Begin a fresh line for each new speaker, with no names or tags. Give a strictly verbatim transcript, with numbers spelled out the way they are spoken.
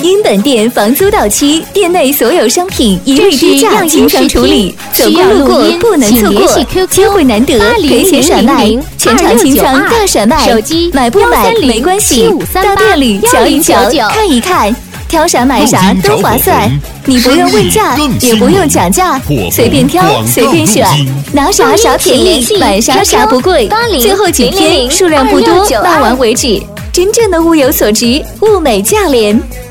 因本店房租到期，店内所有商品一律低价清仓处理，走过路过不能错过，机会难得，给钱甩卖，全场清仓大甩卖，买不买没关系，到店里瞧一瞧，看一看。挑啥买啥都划算，你不用问价，也不用讲价，随便挑，随便选，拿啥啥便宜，买啥啥不贵。最后几天数量不多，卖完为止。真正的物有所值，物美价廉。